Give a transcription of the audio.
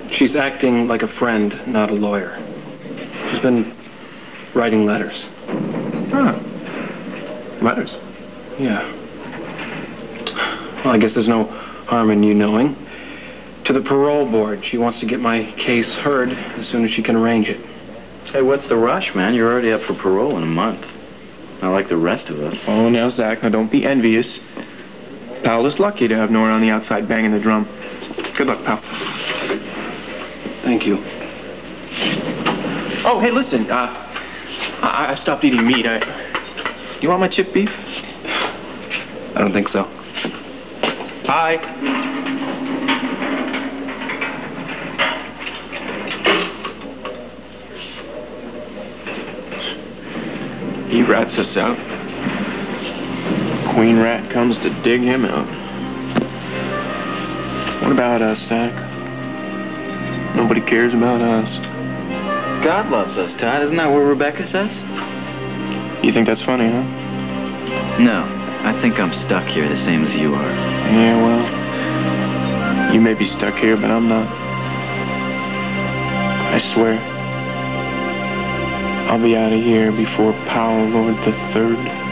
She's acting like a friend, not a lawyer. She's been writing letters. Huh. Letters? Yeah. Well, I guess there's no harm in you knowing. To the parole board. She wants to get my case heard as soon as she can arrange it. Hey, what's the rush, man? You're already up for parole in a month. Not like the rest of us. Oh, now, Zach, now don't be envious. Pal is lucky to have Nora on the outside banging the drum. Good luck, pal. Thank you. Oh, hey, listen. I stopped eating meat. You want my chipped beef? I don't think so. Bye. He rats us out. Queen rat comes to dig him out. What about us, Zach? Nobody cares about us. God loves us, Todd. Isn't that what Rebecca says? You think that's funny, huh? No. I think I'm stuck here the same as you are. Yeah, well, you may be stuck here, but I'm not. I swear, I'll be out of here before Powell Lord the Third.